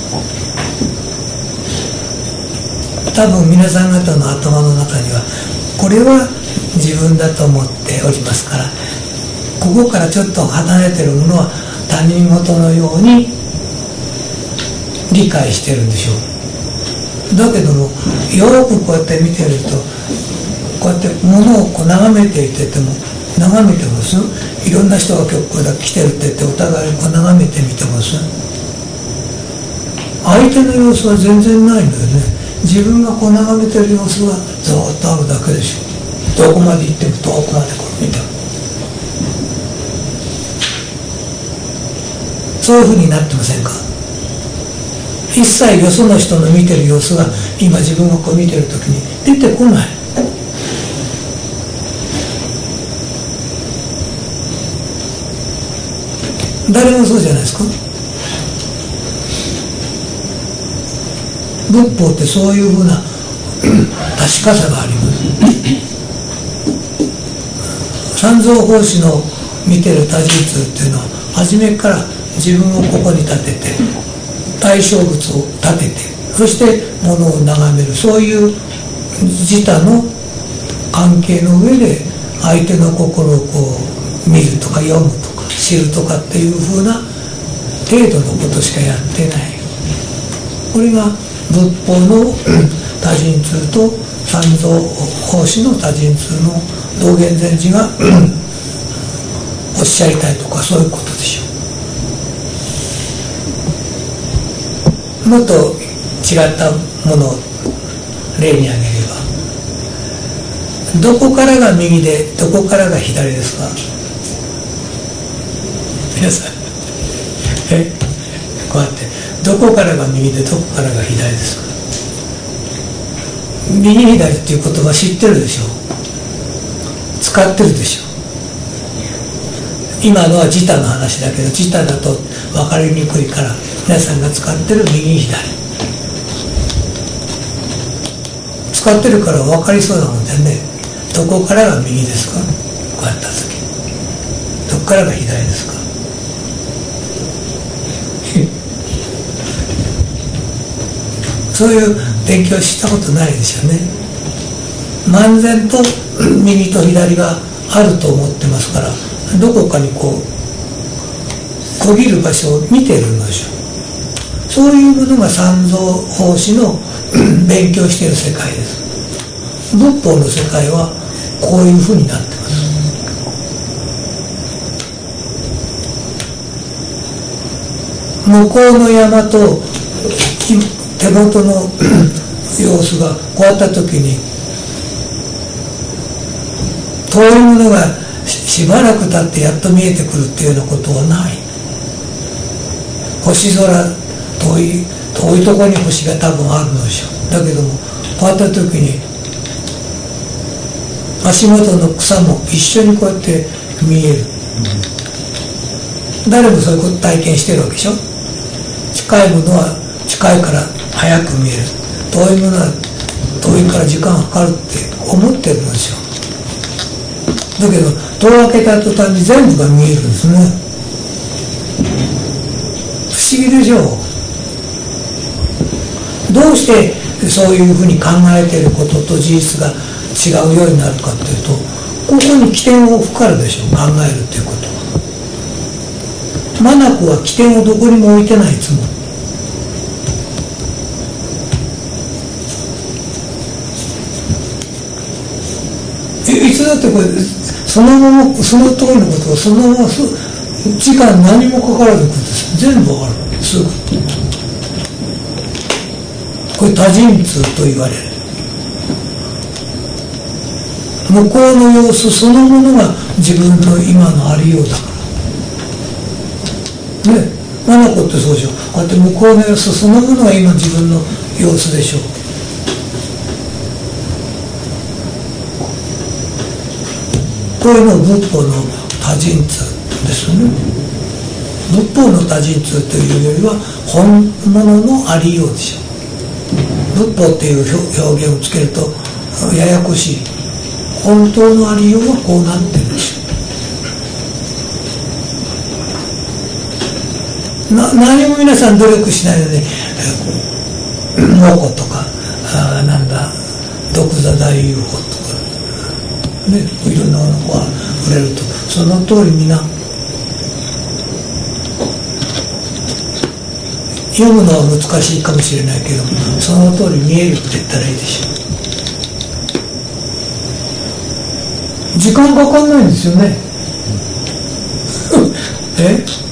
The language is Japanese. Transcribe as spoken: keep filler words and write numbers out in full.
多分皆さん方の頭の中にはこれは自分だと思っておりますから、ここからちょっと離れてるものは他人事のように理解してるんでしょう。だけどもよくこうやって見てると、こうやって物をこう眺めていてても眺めてます。いろんな人が今日これだけ来てるって言ってお互いこう眺めてみてます。相手の様子は全然ないのよね。自分がこう眺めてる様子がずっとあるだけでしょ。どこまで行っても遠くまでこう見てる。そういうふうになってませんか。一切よその人の見てる様子が今自分がこう見てるときに出てこない。誰もそうじゃないですか。仏法ってそういうふうな確かさがあります。三蔵法師の見てる多神通っていうのは初めから自分をここに立てて対象物を立てて、そして物を眺める、そういう自他の関係の上で相手の心をこう見るとか読むとか知るとかっていうふうな程度のことしかやってない。これが仏法の多神通と三蔵法師の多神通の道元禅師がおっしゃりたいとか、そういうことでしょう。もっと違ったものを例に挙げれば、どこからが右でどこからが左ですか。皆さんえこうやってどこからが右でどこからが左ですか。右左っていう言葉知ってるでしょ。使ってるでしょ。今のは自他の話だけど、自他だと分かりにくいから皆さんが使ってる右左使ってるから分かりそうなもんでね。どこからが右ですか。こうやった時どこからが左ですか。そういう勉強したことないでしょうね。漫然と右と左があると思ってますから、どこかにこう区切る場所を見てるのでしょう。そういうものが三蔵法師の勉強している世界です。仏法の世界はこういうふうになってます。向こうの山と手元の様子がこうやった時に、遠いものがしばらく経ってやっと見えてくるっていうようなことはない。星空、遠い遠いところに星が多分あるのでしょう。だけどもこうやった時に足元の草も一緒にこうやって見える。誰もそういうこと体験してるわけでしょ。近いものは近いから早く見える、遠いものは遠いから時間かかるって思ってるのでしょう。だけど戸を開けた途端に全部が見えるんですね。不思議でしょう。どうしてそういうふうに考えていることと事実が違うようになるかというと、ここに起点を置くからでしょう。考えるということは。眼は起点をどこにも置いてないつもり。いつだってこれそのままその通りのことをそのまま時間何もかからず全部ある。すぐこれ多神通と言われる。向こうの様子そのものが自分の今のありようだからね。眼ってそうでしょ。こうやって向こうの様子そのものが今自分の様子でしょう。こういうのを仏法の多神通ですよね。仏法の多神通というよりは本物のありようでしょう。仏法っていう表現をつけるとややこしい。本当のありようはこうなってるんですよ。 な何も皆さん努力しないので、えー、モコとかあなんだ毒座大 ユーフォー とか、ね、いろんなものが触れるとその通りみんな読むのは難しいかもしれないけど、その通り見えるって言ったらいいでしょう。時間かかんないんですよねえ